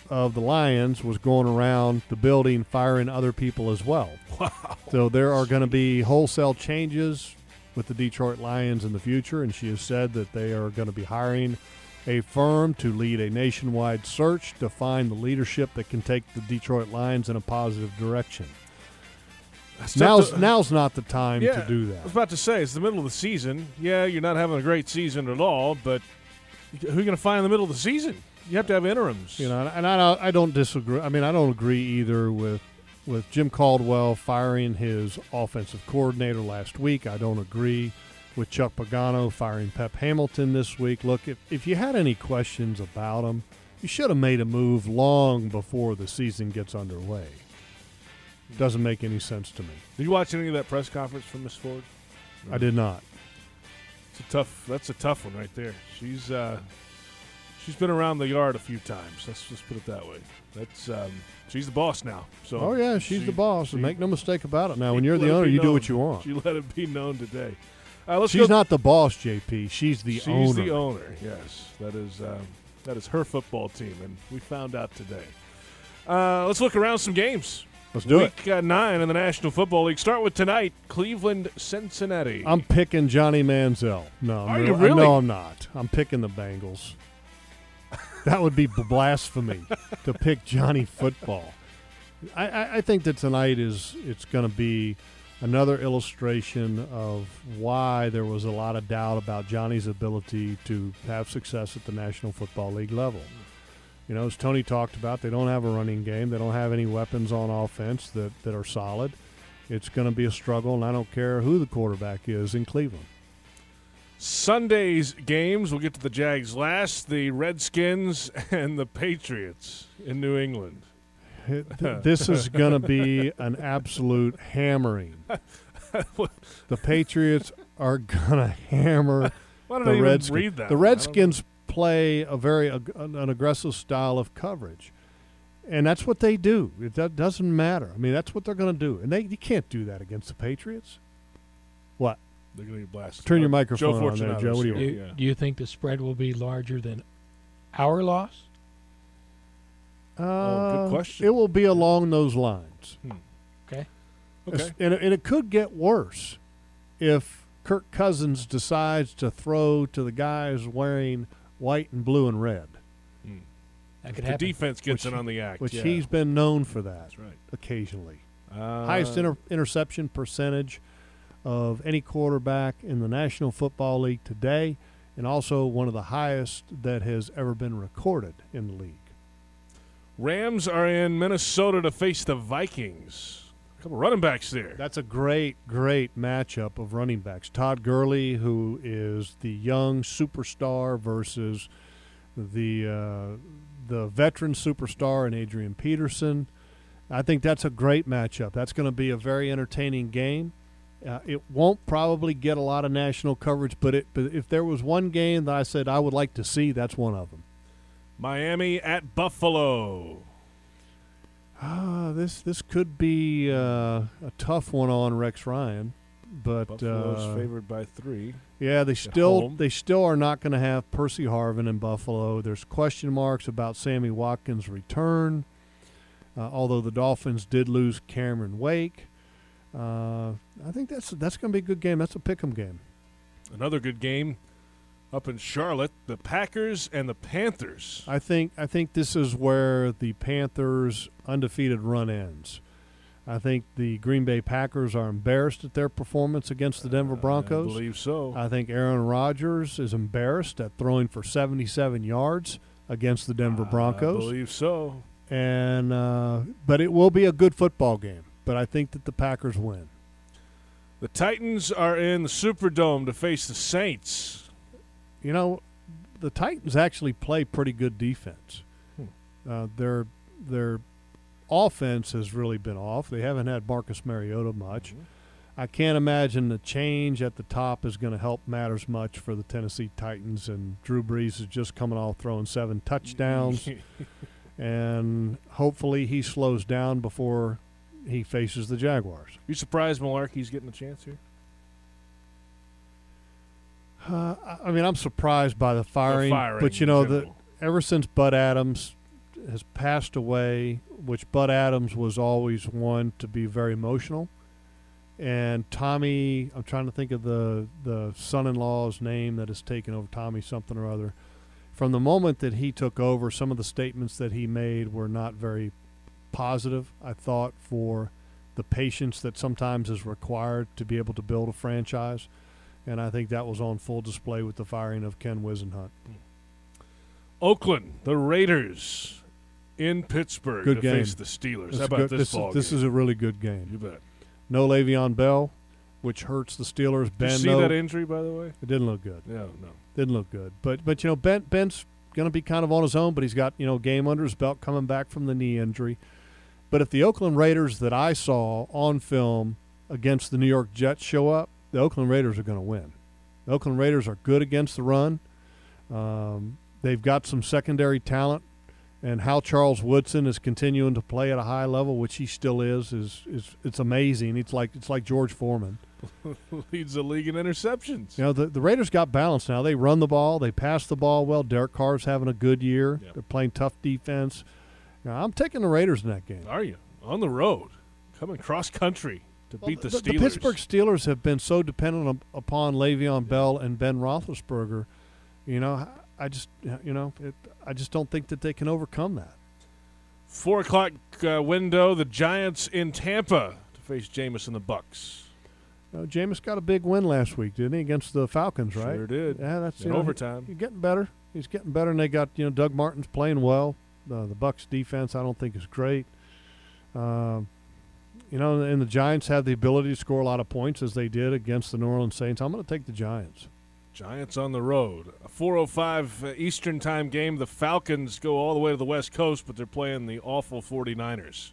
of the Lions was going around the building firing other people as well. Wow. So there are going to be wholesale changes with the Detroit Lions in the future, and she has said that they are going to be hiring a firm to lead a nationwide search to find the leadership that can take the Detroit Lions in a positive direction. That's Now's, tough to- now's not the time yeah, to do I was that. about to say, it's the middle of the season. Yeah, you're not having a great season at all, but who are you going to find in the middle of the season? You have to have interims. You know, and I don't, I don't disagree. I mean, I don't agree either with with Jim Caldwell firing his offensive coordinator last week. I don't agree with Chuck Pagano firing Pep Hamilton this week. Look, if, if you had any questions about him, you should have made a move long before the season gets underway. Doesn't make any sense to me. Did you watch any of that press conference from Miss Ford? I did not. It's a tough. That's a tough one right there. She's uh, she's been around the yard a few times. Let's just put it that way. That's um, she's the boss now. So Oh, yeah, she's she- the boss. she- and make no mistake about it. Now, when she you're the let it owner, be you do known. what you want. She let it be known today. Uh, let's She's go. not the boss, J P. She's the she's owner. the owner. Yes, that is um, that is her football team, and we found out today. Uh, let's look around some games. Let's do it. Week uh, nine in the National Football League. Start with tonight, Cleveland, Cincinnati. I'm picking Johnny Manziel. No, Are no, you really? No, I'm not. I'm picking the Bengals. That would be blasphemy to pick Johnny football. I, I, I think that tonight is it's going to be another illustration of why there was a lot of doubt about Johnny's ability to have success at the National Football League level. You know, as Tony talked about, they don't have a running game. They don't have any weapons on offense that, that are solid. It's going to be a struggle, and I don't care who the quarterback is in Cleveland. Sunday's games, we'll get to the Jags last, the Redskins and the Patriots in New England. It- th- this is going to be an absolute hammering. The Patriots are going to hammer Why did the I even Redskins. read that? The one? I don't Redskins play a very ag- an aggressive style of coverage, and that's what they do. It do- doesn't matter. I mean, that's what they're going to do, and they you can't do that against the Patriots. What? know. They're going to get blasted. Turn your Uh, microphone Joe on there, Fortunato, Joe. What do you Do want? you, yeah. do you think the spread will be larger than our loss? Oh, good question. It will be along those lines. Okay. Okay. And, and it could get worse if Kirk Cousins decides to throw to the guys wearing white and blue and red, That could The happen. defense gets Which in on the act. which yeah. he's been known for that That's right. occasionally. Uh, Highest inter- interception percentage of any quarterback in the National Football League today, and also one of the highest that has ever been recorded in the league. Rams are in Minnesota to face the Vikings. A couple running backs there. That's a great, great matchup of running backs. Todd Gurley, who is the young superstar, versus the uh, the veteran superstar in Adrian Peterson. I think that's a great matchup. That's going to be a very entertaining game. Uh, it won't probably get a lot of national coverage, but, it, but if there was one game that I said I would like to see, that's one of them. Miami at Buffalo. Ah, this this could be uh, a tough one on Rex Ryan, but Buffalo's uh, favored by three. yeah, they still home. they still are not going to have Percy Harvin in Buffalo. There's question marks about Sammy Watkins' return, uh, although the Dolphins did lose Cameron Wake. Uh, I think that's that's going to be a good game. That's a pick'em game. Another good game up in Charlotte. The Packers and the Panthers. I think I think this is where the Panthers' undefeated run ends. I think the Green Bay Packers are embarrassed at their performance against the Denver Broncos. I believe so. I think Aaron Rodgers is embarrassed at throwing for seventy-seven yards against the Denver I Broncos. believe so. And uh, but it will be a good football game. But I think that the Packers win. The Titans are in the Superdome to face the Saints. You know, the Titans actually play pretty good defense. Uh, their their offense has really been off. They haven't had Marcus Mariota much. Mm-hmm. I can't imagine the change at the top is going to help matters much for the Tennessee Titans. And Drew Brees is just coming off throwing seven touchdowns. And hopefully he slows down before he faces the Jaguars. You surprised Malarkey's getting a chance here? Uh, I- I mean, I'm surprised by the firing, firing but you in know, the, general. ever since Bud Adams has passed away, which Bud Adams was always one to be very emotional. And Tommy, I'm trying to think of the, the son-in-law's name that has taken over, Tommy something or other. From the moment that he took over, some of the statements that he made were not very positive, I thought, for the patience that sometimes is required to be able to build a franchise. And I think that was on full display with the firing of Ken Wisenhunt. Oakland, the Raiders in Pittsburgh Good to game. face the Steelers. This How is about good- this, this ball is, This game? is a really good game. You bet. No Le'Veon Bell, which hurts the Steelers. Did Ben, you see no, that injury, by the way? it didn't look good. No, no. Didn't look good. But, but you know, Ben Ben's going to be kind of on his own, but he's got, you know, game under his belt coming back from the knee injury. But if the Oakland Raiders that I saw on film against the New York Jets show up, the Oakland Raiders are going to win. The Oakland Raiders are good against the run. Um, they've got some secondary talent, and how Charles Woodson is continuing to play at a high level, which he still is, is is it's amazing. It's like it's like George Foreman. Leads the league in interceptions. You know, the, the Raiders got balance now. They run the ball. They pass the ball well. Derek Carr's having a good year. Yep. They're playing tough defense. Now, I'm taking the Raiders in that game. Are you? On the road. Coming cross country to Well, beat the, the, Steelers. the Pittsburgh Steelers have been so dependent up- upon Le'Veon Bell and Ben Roethlisberger. You know, I just, you know, it, I just don't think that they can overcome that. Four o'clock uh, window, the Giants in Tampa to face Jameis and the Bucks. You know, Jameis got a big win last week, didn't he, against the Falcons, right? Sure did. Yeah, that's In you know, overtime. He, he's getting better. He's getting better, and they got, you know, Doug Martin's playing well. Uh, the Bucks defense, I don't think, is great. Um, you know, and the Giants have the ability to score a lot of points as they did against the New Orleans Saints. I'm going to take the Giants. Giants on the road. A four oh five uh, Eastern time game. The Falcons go all the way to the West Coast, but they're playing the awful forty-niners.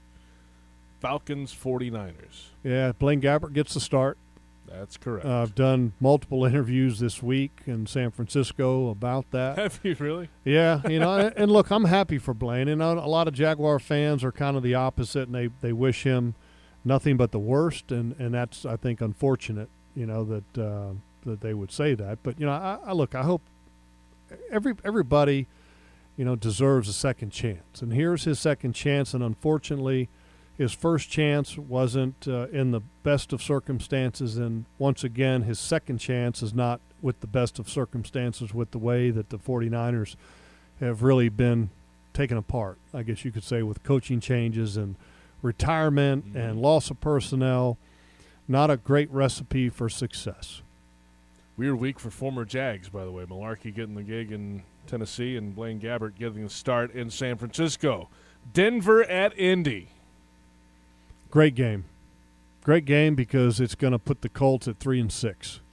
Falcons forty-niners. Yeah, Blaine Gabbert gets the start. That's correct. Uh, I've done multiple interviews this week in San Francisco about that. Have you really? Yeah, you know, and, and look, I'm happy for Blaine. You know, a lot of Jaguar fans are kind of the opposite, and they, they wish him nothing but the worst, and, and that's, I think, unfortunate, you know, that uh, that they would say that. But, you know, I, I look, I hope every everybody, you know, deserves a second chance. And here's his second chance, and unfortunately his first chance wasn't uh, in the best of circumstances, and once again his second chance is not with the best of circumstances with the way that the forty-niners have really been taken apart, I guess you could say, with coaching changes and retirement Mm-hmm. and loss of personnel. Not a great recipe for success. Weird week for former Jags, by the way. Malarkey getting the gig in Tennessee and Blaine Gabbert getting the start in San Francisco. Denver at Indy. Great game. Great game because it's going to put the Colts at three and six.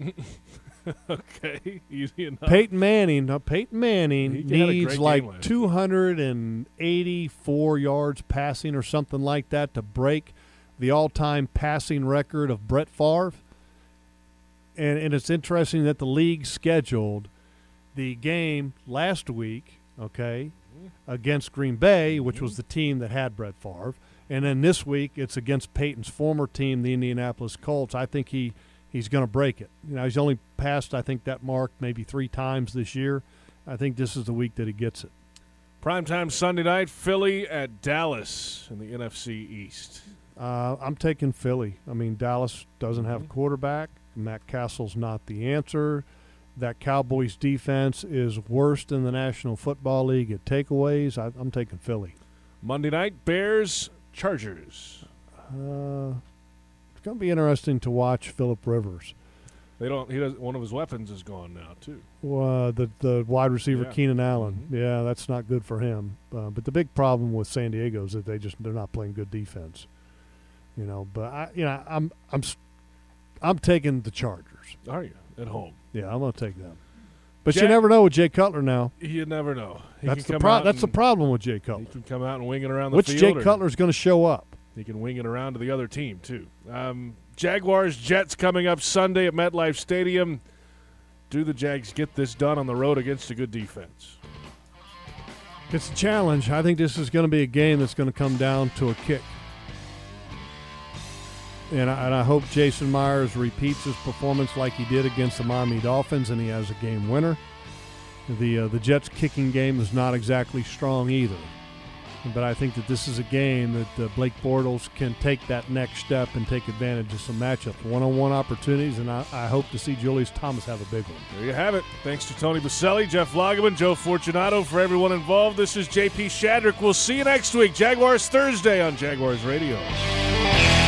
Okay, easy enough. Peyton Manning, now Peyton Manning He had a great needs game like last two hundred eighty-four yards passing or something like that to break the all-time passing record of Brett Favre. And, and it's interesting that the league scheduled the game last week, okay, against Green Bay, which was the team that had Brett Favre. And then this week it's against Peyton's former team, the Indianapolis Colts. I think he, he's going to break it. You know, he's only passed, I think, that mark maybe three times this year. I think this is the week that he gets it. Primetime Sunday night, Philly at Dallas in the N F C East. Uh, I'm taking Philly. I mean, Dallas doesn't have a quarterback. Matt Castle's not the answer. That Cowboys defense is worse than the National Football League at takeaways. I, I'm taking Philly. Monday night, Bears, Chargers. Uh, it's going to be interesting to watch Phillip Rivers. They don't. He does. One of his weapons is gone now too. Uh, the the wide receiver Yeah. Keenan Allen. Mhm. Yeah, that's not good for him. Uh, but the big problem with San Diego is that they just they're not playing good defense. You know, but I you know I'm I'm s- I'm taking the Chargers. Are you at home? Yeah, I'm going to take them. But Jack- you never know with Jay Cutler now. You never know. He That's can the come pro- out That's the and- problem with Jay He Cutler. can come out and wing it around the Which field. Jay or Cutler is going to show up? He can wing it around to the other team too. Um, Jaguars, Jets coming up Sunday at MetLife Stadium. Do the Jags get this done on the road against a good defense? It's a challenge. I think this is going to be a game that's going to come down to a kick. And I, and I hope Jason Myers repeats his performance like he did against the Miami Dolphins, and he has a game winner. The uh, the Jets' kicking game is not exactly strong either. But I think that this is a game that uh, Blake Bortles can take that next step and take advantage of some matchups, one-on-one opportunities, and I, I hope to see Julius Thomas have a big one. There you have it. Thanks to Tony Baselli, Jeff Lageman, Joe Fortunato, for everyone involved. This is J P Shadrick. We'll see you next week. Jaguars Thursday on Jaguars Radio.